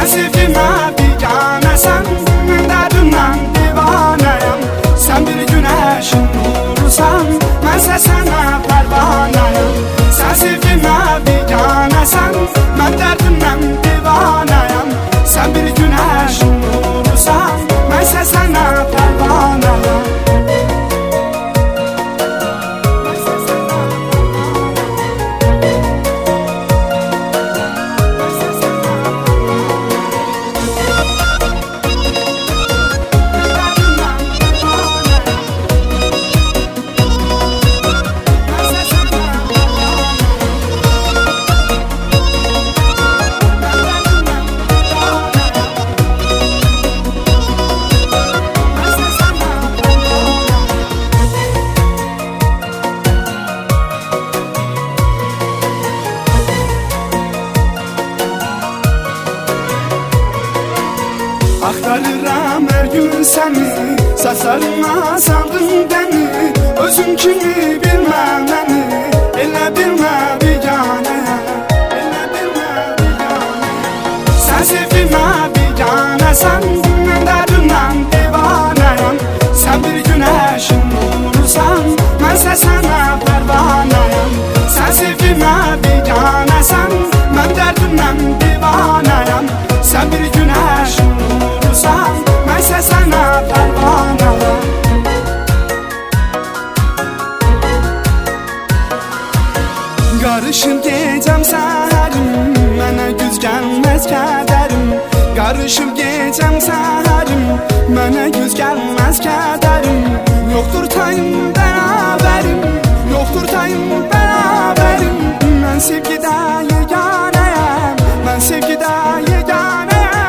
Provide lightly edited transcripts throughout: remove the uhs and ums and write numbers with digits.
Sen sevgime biganəsən, mən dərdimdən divanəyəm. Sen bir güneşin nurusan, mənsə sənə pərvanəyəm. Sen sevgime biganəsən, mən dərdimdən divanəyəm. Sen bir güneşin nurusan, mənsə sənə pərvanəyəm. Axtarıram hər gün səni, saçlarıma saldın bəni. Özün kimi bilmə məni, elə bilmə biganə, elə bilmə biganə. Sən sevgimə biganəsən, mən dərdimdən divanəyəm. Sən bir günəşin nurusan, mənsə sənə pərvanəyəm. Sən sevgimə biganəsən, mən dərdimdən divanəyəm. Sən bir günəşin nurusan, mənsə sənə pərvanəyəm. Qarışır gecəm səhərim, mənə güz gəlməz kədərim. Qarışır gecəm səhərim, mənə güz gəlməz kədərim. Yoxdur tayım bərabərim, yoxdur tayım bərabərim. Mən sevgidə yeganəyəm, mən sevgidə yeganəyəm.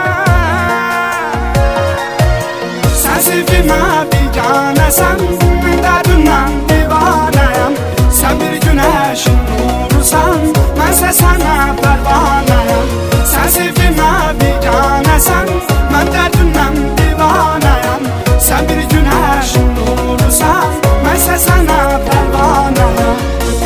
Sən sevgimə biganəsən, mən dərdimdən divanəyəm. Sən bir günəşin nurusan, mənsə sənə pərvanəyəm. Sən sevgimə biganəsən, mən dərdimdən divanəyəm. Sən bir günəşin nurusan, mənsə sənə pərvanəyəm.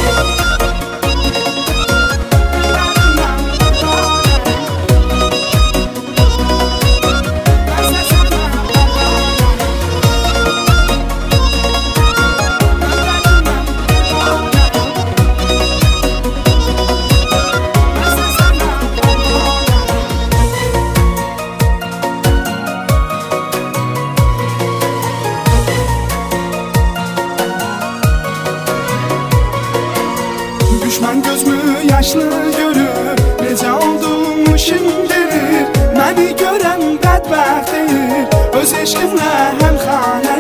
Düşman gözümü yaşlı görür, necə olduğumu şimdidir. Məni görən bədbəxt deyir, öz eşqimlə həmxanə